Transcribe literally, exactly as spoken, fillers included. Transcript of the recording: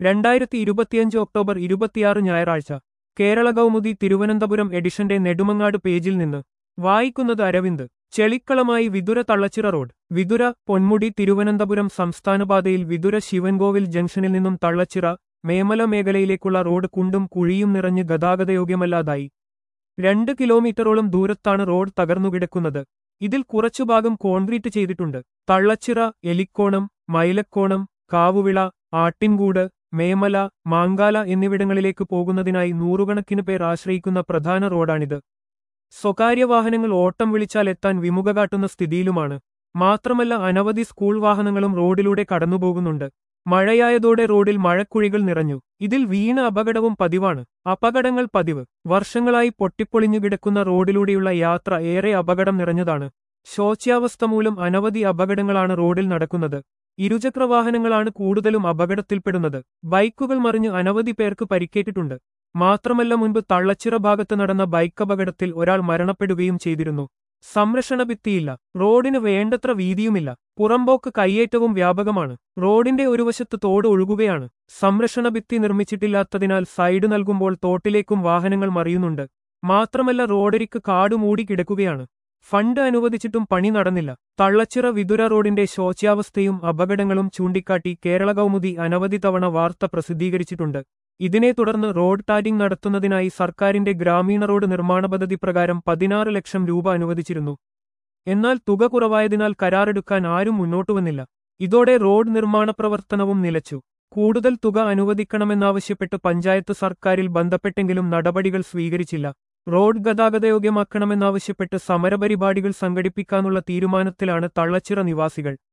രണ്ടായിരത്തി ഇരുപത്തിയഞ്ച് ഒക്ടോബർ ഇരുപത്തിയാറ് ഞായറാഴ്ച കേരള കൗമുദി തിരുവനന്തപുരം എഡിഷന്റെ നെടുമങ്ങാട് പേജിൽ നിന്ന് വായിക്കുന്നത് അരവിന്ദ്. ചെളിക്കളമായി വിതുര തള്ളച്ചിറ റോഡ്. വിതുര പൊന്മുടി തിരുവനന്തപുരം സംസ്ഥാനപാതയിൽ വിതുര ശിവൻകോവിൽ ജംഗ്ഷനിൽ നിന്നും തള്ളച്ചിറ മേമല മേഖലയിലേക്കുള്ള റോഡ് കുണ്ടും കുഴിയും നിറഞ്ഞ് ഗതാഗതയോഗ്യമല്ലാതായി. രണ്ട് കിലോമീറ്ററോളം ദൂരത്താണ് റോഡ് തകർന്നുകിടക്കുന്നത്. ഇതിൽ കുറച്ചുഭാഗം കോൺക്രീറ്റ് ചെയ്തിട്ടുണ്ട്. തള്ളച്ചിറ, എലിക്കോണം, മൈലക്കോണം, കാവുവിള, ആട്ടിൻകൂട്, മേമല, മാങ്കാല എന്നിവിടങ്ങളിലേക്ക് പോകുന്നതിനായി നൂറുകണക്കിന് പേർ ആശ്രയിക്കുന്ന പ്രധാന റോഡാണിത്. സ്വകാര്യ വാഹനങ്ങൾ ഓട്ടം വിളിച്ചാൽ എത്താൻ വിമുഖ കാട്ടുന്ന സ്ഥിതിയിലുമാണ്. മാത്രമല്ല അനവധി സ്കൂൾ വാഹനങ്ങളും റോഡിലൂടെ കടന്നുപോകുന്നുണ്ട്. മഴയായതോടെ റോഡിൽ മഴക്കുഴികൾ നിറഞ്ഞു. ഇതിൽ വീണ അപകടവും പതിവാണ്. അപകടങ്ങൾ പതിവ്. വർഷങ്ങളായി പൊട്ടിപ്പൊളിഞ്ഞു കിടക്കുന്ന റോഡിലൂടെയുള്ള യാത്ര ഏറെ അപകടം നിറഞ്ഞതാണ്. ശോച്യാവസ്ഥ മൂലം അനവധി അപകടങ്ങളാണ് റോഡിൽ നടക്കുന്നത്. ഇരുചക്രവാഹനങ്ങളാണ് കൂടുതലും അപകടത്തിൽപ്പെടുന്നത്. ബൈക്കുകൾ മറിഞ്ഞ് അനവധി പേർക്ക് പരിക്കേറ്റിട്ടുണ്ട്. മാത്രമല്ല മുൻപ് തള്ളച്ചിറ ഭാഗത്ത് നടന്ന ബൈക്ക് അപകടത്തിൽ ഒരാൾ മരണപ്പെടുകയും ചെയ്തിരുന്നു. സംരക്ഷണ ഭിത്തിയില്ല. റോഡിന് വേണ്ടത്ര വീതിയുമില്ല. പുറമ്പോക്ക് കയ്യേറ്റവും വ്യാപകമാണ്. റോഡിന്റെ ഒരു വശത്ത് തോട് ഒഴുകുകയാണ്. സംരക്ഷണ ഭിത്തി നിർമ്മിച്ചിട്ടില്ലാത്തതിനാൽ സൈഡ് നൽകുമ്പോൾ തോട്ടിലേക്കും വാഹനങ്ങൾ മറിയുന്നുണ്ട്. മാത്രമല്ല റോഡരിക്ക് കാട് മൂടി കിടക്കുകയാണ്. ഫണ്ട് അനുവദിച്ചിട്ടും പണി നടന്നില്ല. തള്ളച്ചിറ വിതുര റോഡിന്റെ ശോച്യാവസ്ഥയും അപകടങ്ങളും ചൂണ്ടിക്കാട്ടി കേരള കൗമുദി അനവധി തവണ വാർത്ത പ്രസിദ്ധീകരിച്ചിട്ടുണ്ട്. ഇതിനെ തുടർന്ന് റോഡ് ടാരിംഗ് നടത്തുന്നതിനായി സർക്കാരിന്റെ ഗ്രാമീണ റോഡ് നിർമ്മാണ പദ്ധതി പ്രകാരം പതിനാറ് ലക്ഷം രൂപ അനുവദിച്ചിരുന്നു. എന്നാൽ തുക കുറവായതിനാൽ കരാറെടുക്കാൻ ആരും മുന്നോട്ടുവന്നില്ല. ഇതോടെ റോഡ് നിർമ്മാണ പ്രവർത്തനവും നിലച്ചു. കൂടുതൽ തുക അനുവദിക്കണമെന്നാവശ്യപ്പെട്ട് പഞ്ചായത്ത് സർക്കാരിൽ ബന്ധപ്പെട്ടെങ്കിലും നടപടികൾ സ്വീകരിച്ചില്ല. റോഡ് ഗതാഗതയോഗ്യമാക്കണമെന്നാവശ്യപ്പെട്ട് സമരപരിപാടികൾ സംഘടിപ്പിക്കാനുള്ള തീരുമാനത്തിലാണ് തള്ളച്ചിറ നിവാസികൾ.